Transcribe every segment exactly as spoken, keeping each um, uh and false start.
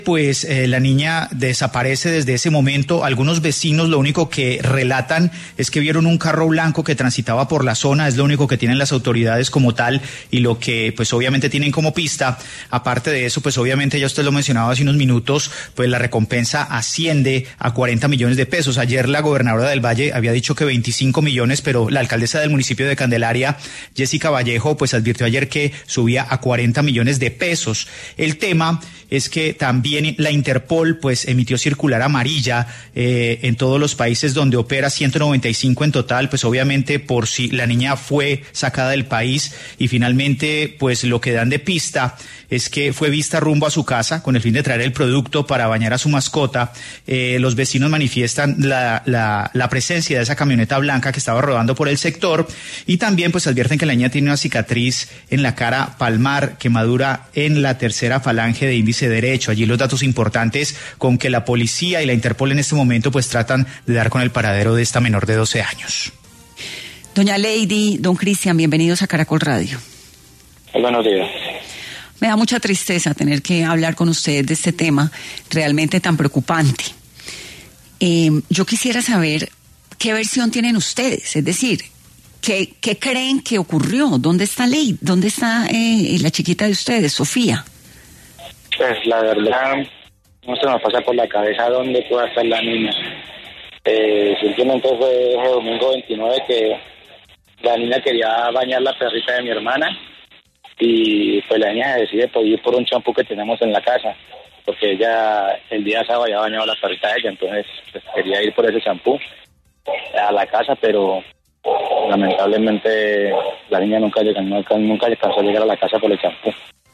Pues eh, la niña desaparece desde ese momento. Algunos vecinos lo único que relatan es que vieron un carro blanco que transitaba por la zona, es lo único que tienen las autoridades como tal y lo que pues obviamente tienen como pista. Aparte de eso, pues obviamente ya usted lo mencionaba hace unos minutos, pues la recompensa asciende a cuarenta millones de pesos. Ayer la gobernadora del Valle había dicho que veinticinco millones, pero la alcaldesa del municipio de Candelaria, Jessica Vallejo, pues advirtió ayer que subía a cuarenta millones de pesos. El tema es que también la Interpol pues emitió circular amarilla eh, en todos los países donde opera, ciento noventa y cinco en total, pues obviamente por si la niña fue sacada del país, y finalmente pues lo que dan de pista es que fue vista rumbo a su casa con el fin de traer el producto para bañar a su mascota. Eh, los vecinos manifiestan la, la, la presencia de esa camioneta blanca que estaba rodando por el sector, y también pues advierten que la niña tiene una cicatriz en la cara palmar, quemadura en la tercera falange de índice derecho. Allí los datos importantes con que la policía y la Interpol en este momento pues tratan de dar con el paradero de esta menor de doce años. Doña Lady, don Cristian, bienvenidos a Caracol Radio. Buenos días. Me da mucha tristeza tener que hablar con ustedes de este tema realmente tan preocupante. Eh, yo quisiera saber qué versión tienen ustedes, es decir, ¿qué, qué creen que ocurrió? ¿Dónde está Lady? ¿Dónde está eh, la chiquita de ustedes, Sofía? Pues la verdad, no se nos pasa por la cabeza dónde pueda estar la niña. Eh, simplemente fue ese domingo veintinueve que la niña quería bañar la perrita de mi hermana, y pues la niña decide por ir por un champú que tenemos en la casa, porque ella el día sábado había bañado la perrita de ella, entonces pues, quería ir por ese champú a la casa, pero lamentablemente la niña nunca llegó, nunca, nunca alcanzó a llegar a la casa por el champú.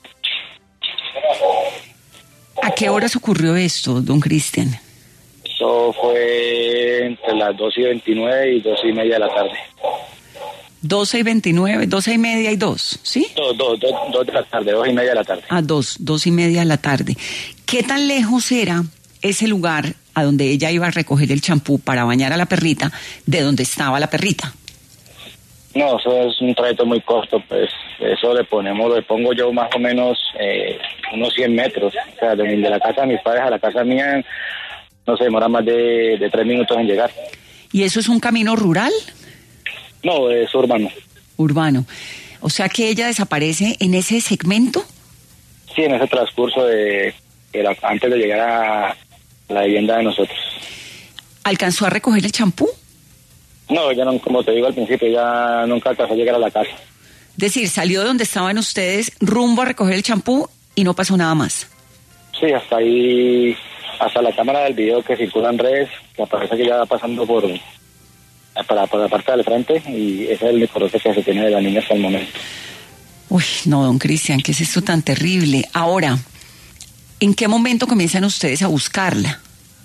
¿A qué horas ocurrió esto, don Cristian? Eso fue entre las doce y veintinueve y doce y media de la tarde. doce y veintinueve, doce y media y dos, ¿sí? Dos, dos, dos, dos de la tarde, dos y media de la tarde. Ah, dos, dos y media de la tarde. ¿Qué tan lejos era ese lugar a donde ella iba a recoger el champú para bañar a la perrita de donde estaba la perrita? No, eso es un trayecto muy corto, pues eso le ponemos, le pongo yo más o menos eh, unos cien metros, o sea, de, de la casa de mis padres a la casa mía no se demora más de, de tres minutos en llegar. ¿Y eso es un camino rural? No, es urbano. Urbano. O sea que ella desaparece en ese segmento. Sí, en ese transcurso de, de la, antes de llegar a la vivienda de nosotros. ¿Alcanzó a recoger el champú? No, ya no, como te digo al principio, ya nunca alcanzó a llegar a la casa. Es decir, salió de donde estaban ustedes rumbo a recoger el champú y no pasó nada más. Sí, hasta ahí, hasta la cámara del video que circula en redes, que aparece que ya va pasando por, para, por la parte del frente, y ese es el recorrido que se tiene de la niña hasta el momento. Uy, no, don Cristian, ¿qué es esto tan terrible? Ahora, ¿en qué momento comienzan ustedes a buscarla?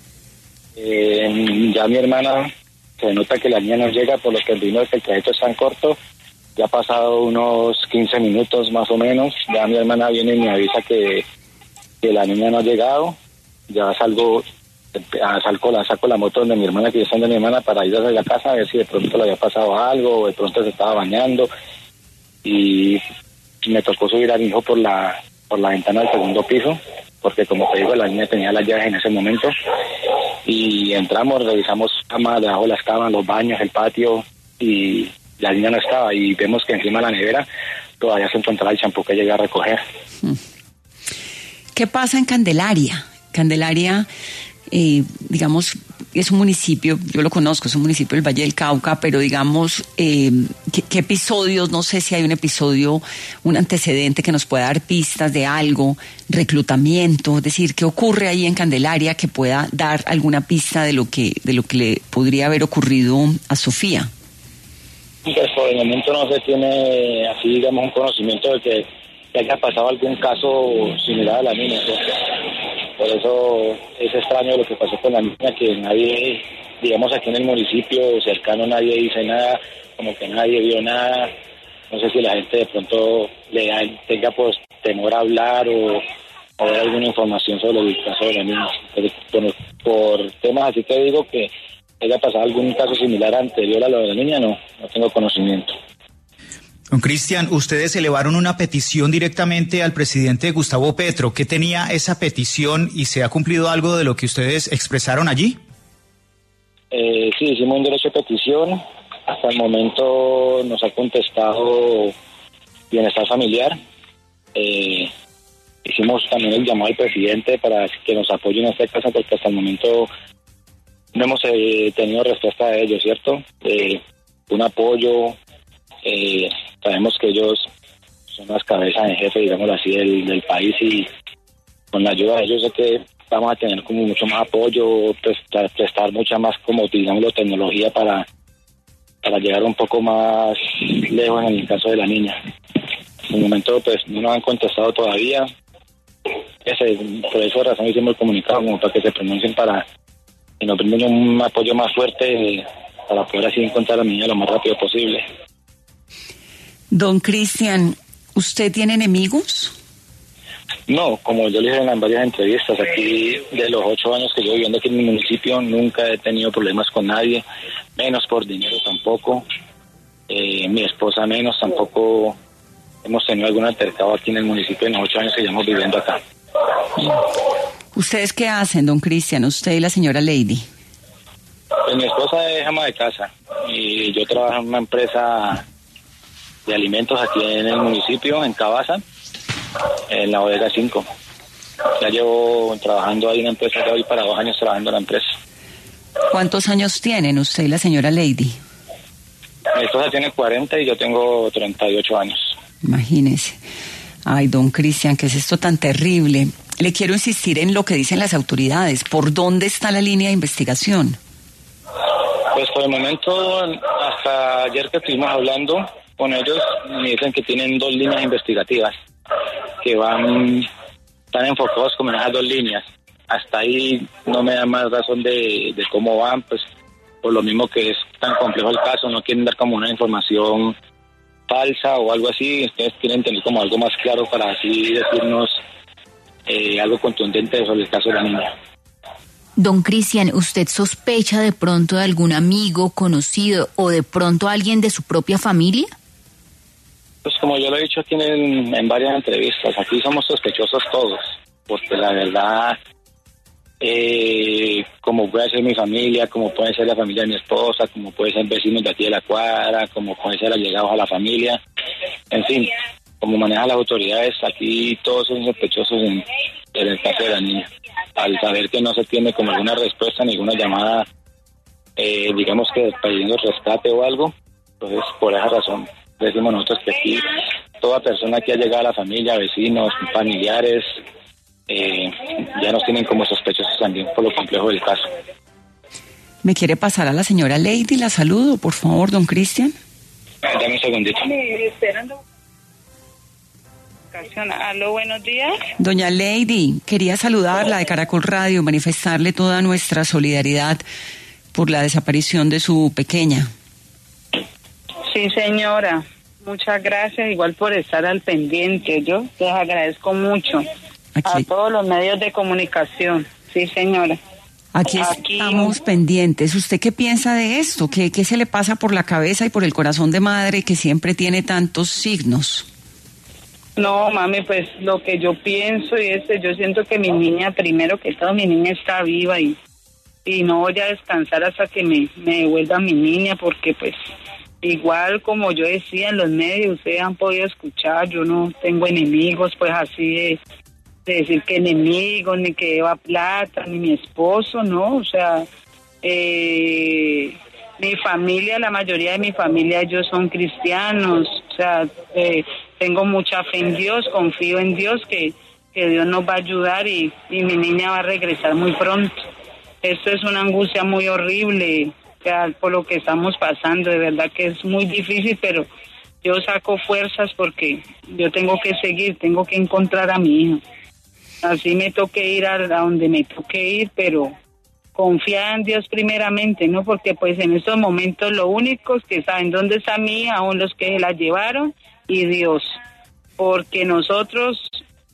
Eh, ya mi hermana, se nota que la niña no llega, por lo que vimos que el trayecto es tan corto. Ya ha pasado unos quince minutos más o menos, ya mi hermana viene y me avisa que, que la niña no ha llegado. Ya salgo, salgo la, saco la moto donde mi hermana, que yo estoy de mi hermana, para ir a la casa a ver si de pronto le había pasado algo, o de pronto se estaba bañando, y me tocó subir a mi hijo por la, por la ventana del segundo piso, porque como te digo, la niña tenía las llaves en ese momento, y entramos, revisamos camas, debajo de las camas, los baños, el patio, y la niña no estaba, y vemos que encima de la nevera todavía se encontraba el champú que llegué a recoger. ¿Qué pasa en Candelaria? Candelaria, eh, digamos, es un municipio, yo lo conozco, es un municipio del Valle del Cauca, pero digamos, eh, ¿qué, qué episodios? No sé si hay un episodio, un antecedente que nos pueda dar pistas de algo, reclutamiento, es decir, ¿qué ocurre ahí en Candelaria que pueda dar alguna pista de lo que, de lo que le podría haber ocurrido a Sofía? Pues por el momento no se tiene así, digamos, un conocimiento de que, que haya pasado algún caso similar a la niña, ¿sí? Por eso es extraño lo que pasó con la niña, que nadie, digamos, aquí en el municipio cercano nadie dice nada, como que nadie vio nada. No sé si la gente de pronto le da, tenga pues temor a hablar o, o dar alguna información sobre el caso de la niña. Pero, por, por temas así te digo que haya pasado algún caso similar anterior a lo de la niña, no, no tengo conocimiento. Don Cristian, ustedes elevaron una petición directamente al presidente Gustavo Petro. ¿Qué tenía esa petición y se ha cumplido algo de lo que ustedes expresaron allí? Eh, sí, hicimos un derecho de petición. Hasta el momento nos ha contestado Bienestar Familiar. Eh, hicimos también el llamado al presidente para que nos apoye en este caso, porque hasta el momento no hemos eh, tenido respuesta de ellos, ¿cierto? Eh, un apoyo. Eh, sabemos que ellos son las cabezas en jefe, digámoslo así, del, del país, y con la ayuda de ellos sé que vamos a tener como mucho más apoyo, prestar, prestar mucha más, como digámoslo, tecnología para, para llegar un poco más lejos en el caso de la niña. En el momento pues no nos han contestado todavía. Ese, por esa razón hicimos el comunicado como para que se pronuncien, para que nos brinden un apoyo más fuerte, eh, para poder así encontrar a la niña lo más rápido posible. Don Cristian, ¿usted tiene enemigos? No, como yo le dije en varias entrevistas, aquí de los ocho años que yo viviendo aquí en mi municipio nunca he tenido problemas con nadie, menos por dinero tampoco, eh, mi esposa menos, tampoco hemos tenido algún altercado aquí en el municipio en los ocho años que llevamos viviendo acá. ¿Ustedes qué hacen, don Cristian, usted y la señora Lady? Pues mi esposa es ama de casa y yo trabajo en una empresa de alimentos aquí en el municipio, en Cabaza, en la bodega cinco. Ya llevo trabajando ahí en la empresa, ya voy para dos años trabajando en la empresa. ¿Cuántos años tienen usted y la señora Lady? Mi esposa tiene cuarenta y yo tengo treinta y ocho años. Imagínese. Ay, don Cristian, ¿qué es esto tan terrible? Le quiero insistir en lo que dicen las autoridades. ¿Por dónde está la línea de investigación? Pues por el momento, hasta ayer que estuvimos hablando con ellos, me dicen que tienen dos líneas investigativas, que van, están enfocados como en esas dos líneas. Hasta ahí no me da más razón de, de cómo van, pues por lo mismo que es tan complejo el caso, no quieren dar como una información falsa o algo así, ustedes quieren tener como algo más claro para así decirnos eh, algo contundente sobre el caso de la niña. Don Cristian, ¿usted sospecha de pronto de algún amigo, conocido o de pronto alguien de su propia familia? Pues como yo lo he dicho aquí en, en varias entrevistas, aquí somos sospechosos todos, porque la verdad, eh, como puede ser mi familia, como puede ser la familia de mi esposa, como puede ser vecinos de aquí de la cuadra, como puede ser allegados a la familia, en fin, como manejan las autoridades, aquí todos son sospechosos en, en el caso de la niña. Al saber que no se tiene como alguna respuesta, ninguna llamada, eh, digamos que pidiendo rescate o algo, entonces por esa razón decimos nosotros que aquí toda persona que ha llegado a la familia, vecinos, familiares, eh, ya nos tienen como sospechosos también por lo complejo del caso. ¿Me quiere pasar a la señora Lady? La saludo, por favor, don Cristian. Dame un segundito. Aló, buenos días. Doña Lady, quería saludarla de Caracol Radio, manifestarle toda nuestra solidaridad por la desaparición de su pequeña. Sí, señora, muchas gracias, igual por estar al pendiente. Yo les agradezco mucho Aquí. a todos los medios de comunicación. Sí, señora. Aquí, Aquí estamos pendientes. ¿Usted qué piensa de esto? ¿Qué, ¿Qué se le pasa por la cabeza y por el corazón de madre que siempre tiene tantos signos? No, mami, pues lo que yo pienso y es que yo siento que mi niña, primero que todo, mi niña está viva y, y no voy a descansar hasta que me, me devuelva mi niña, porque pues igual como yo decía en los medios, ustedes han podido escuchar, yo no tengo enemigos, pues así de, de decir que enemigos, ni que deba plata, ni mi esposo, no, o sea, eh, mi familia, la mayoría de mi familia, ellos son cristianos, o sea, eh, tengo mucha fe en Dios, confío en Dios que, que Dios nos va a ayudar y, y mi niña va a regresar muy pronto. Esto es una angustia muy horrible, o sea, por lo que estamos pasando, de verdad que es muy difícil, pero yo saco fuerzas porque yo tengo que seguir, tengo que encontrar a mi hijo. Así me toque ir a, a donde me toque ir, pero confiar en Dios primeramente, ¿no? Porque pues en estos momentos lo único que saben dónde está mi hija, aún los que se la llevaron, y Dios, porque nosotros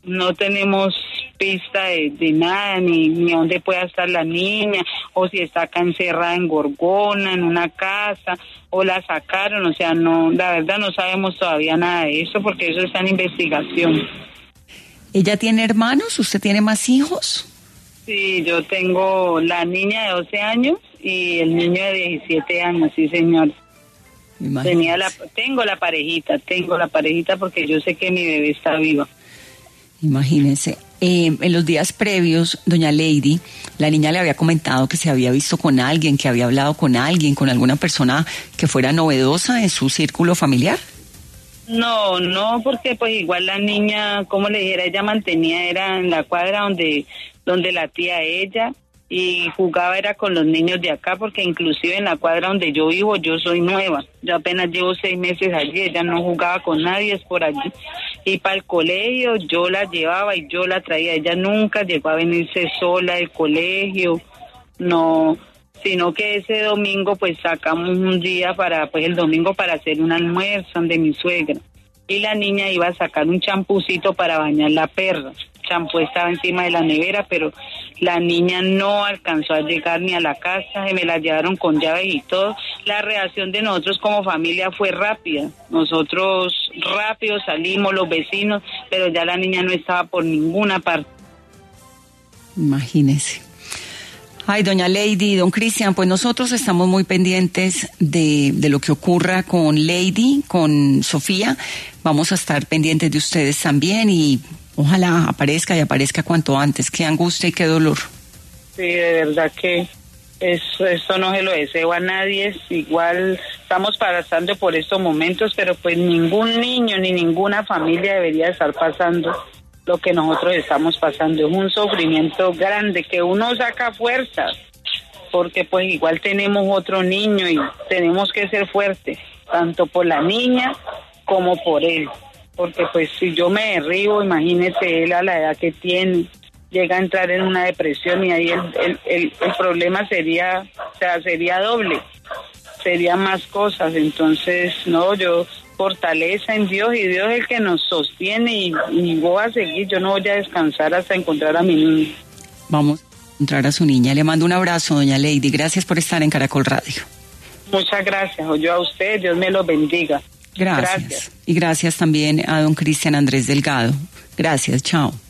no tenemos pista de, de nada, ni, ni dónde pueda estar la niña, o si está acá encerrada en Gorgona, en una casa, o la sacaron, o sea, no, la verdad no sabemos todavía nada de eso, porque eso está en investigación. ¿Ella tiene hermanos? ¿Usted tiene más hijos? Sí, yo tengo la niña de doce años y el niño de diecisiete años, sí señor. Tenía la, tengo la parejita, tengo la parejita porque yo sé que mi bebé está viva. Imagínense, eh, en los días previos, doña Lady, la niña le había comentado que se había visto con alguien, que había hablado con alguien, con alguna persona que fuera novedosa en su círculo familiar. No, no, porque pues igual la niña, como le dijera, ella mantenía, era en la cuadra donde, donde la tía ella, y jugaba era con los niños de acá, porque inclusive en la cuadra donde yo vivo, yo soy nueva, yo apenas llevo seis meses allí, ella no jugaba con nadie, es por allí, y para el colegio yo la llevaba y yo la traía, ella nunca llegó a venirse sola del colegio, no, sino que ese domingo pues sacamos un día para, pues el domingo para hacer un almuerzo donde mi suegra, y la niña iba a sacar un champucito para bañar la perra. Champú estaba encima de la nevera, pero la niña no alcanzó a llegar ni a la casa, me la llevaron con llaves y todo. La reacción de nosotros como familia fue rápida, nosotros rápido salimos, los vecinos, pero ya la niña no estaba por ninguna parte. Imagínese. Ay, doña Lady, don Cristian, pues nosotros estamos muy pendientes de, de lo que ocurra con Lady, con Sofía. Vamos a estar pendientes de ustedes también y ojalá aparezca y aparezca cuanto antes. Qué angustia y qué dolor. Sí, de verdad que eso, eso no se lo deseo a nadie. Igual estamos pasando por estos momentos, pero pues ningún niño ni ninguna familia debería estar pasando lo que nosotros estamos pasando. Es un sufrimiento grande que uno saca fuerzas, porque pues igual tenemos otro niño y tenemos que ser fuertes, tanto por la niña como por él. Porque pues si yo me derribo, imagínese él a la edad que tiene, llega a entrar en una depresión y ahí el, el, el, el problema sería, o sea, sería doble, sería más cosas. Entonces, no, yo fortaleza en Dios y Dios es el que nos sostiene y, y voy a seguir, yo no voy a descansar hasta encontrar a mi niña. Vamos a encontrar a su niña. Le mando un abrazo, doña Lady. Gracias por estar en Caracol Radio. Muchas gracias, yo a usted, Dios me lo bendiga. Gracias. Gracias. Y gracias también a don Cristian Andrés Delgado. Gracias, chao.